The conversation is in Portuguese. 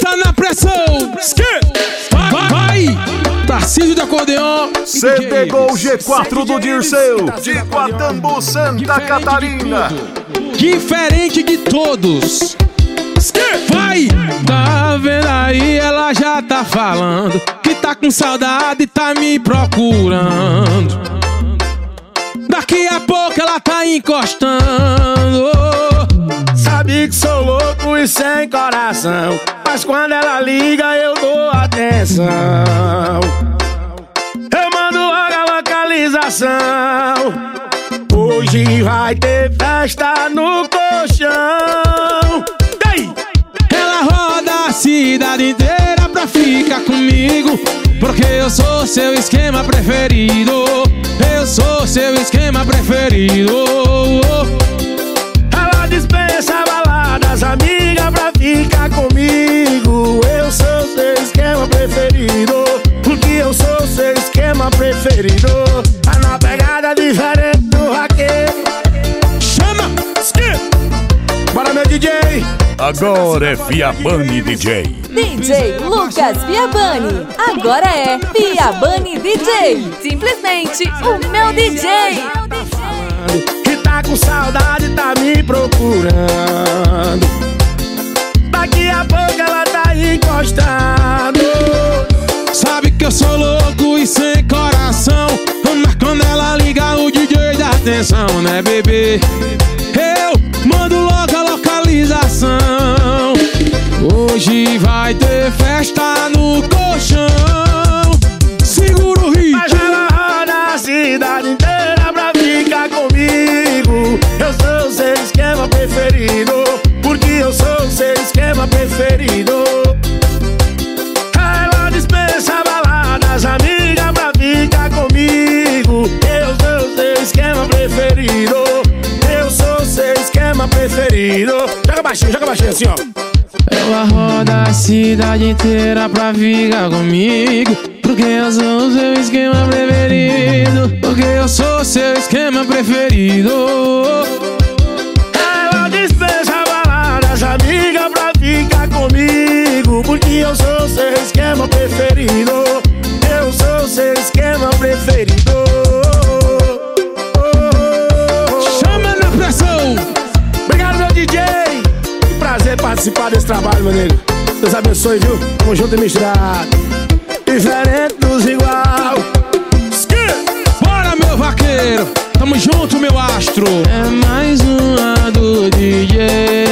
Bota na pressão. Vai. Tarcísio de acordeon. Cê pegou o G4 do Dirceu, de Guatambu, Santa Catarina. Diferente de todos. Vai! Tá vendo aí, ela já tá falando que tá com saudade e tá me procurando. Daqui a pouco ela tá encostando. Sabe que sou louco e sem coração, mas quando ela liga eu dou atenção. Eu mando logo a localização. Hoje vai ter festa no colchão. Ela roda a cidade inteira pra ficar comigo, porque eu sou seu esquema preferido. Eu sou seu esquema preferido. Ela dispensa baladas, amiga, pra ficar comigo. Eu sou seu esquema preferido, porque eu sou seu esquema preferido. Tá na pegada diferente do raqueiro. Chama! Bora, meu DJ! Agora é Viabani DJ. DJ Lucas Viabani. Agora é Viabani DJ. Simplesmente o meu DJ. Que tá com saudade, tá me procurando. Daqui a pouco ela tá encostando. Sabe que eu sou louco e sem coração, mas quando ela liga o DJ dá atenção, né, bebê? Eu mando logo a localização. Hoje vai ter festa no colchão. Segura o ritmo. Mas ela roda a cidade inteira pra ficar comigo. Eu sou o seu esquema preferido, porque eu sou o seu esquema preferido. Ela dispensa baladas, amiga, pra ficar comigo. Eu sou o seu esquema preferido. Eu sou o seu esquema preferido. Joga baixinho assim, ó. Ela roda a cidade inteira pra ficar comigo, porque eu sou o seu esquema preferido. Porque eu sou o seu esquema preferido. Ela dispensa baladas, amiga, pra ficar comigo, porque eu sou o seu esquema preferido. Eu sou o seu esquema preferido. Chama na pressão. Obrigado, meu DJ. Que prazer participar desse trabalho, meu nego. Deus abençoe, viu? Tamo junto e misturado. Diferente dos igual. Bora, meu vaqueiro. Tamo junto, meu astro. É mais uma do DJ.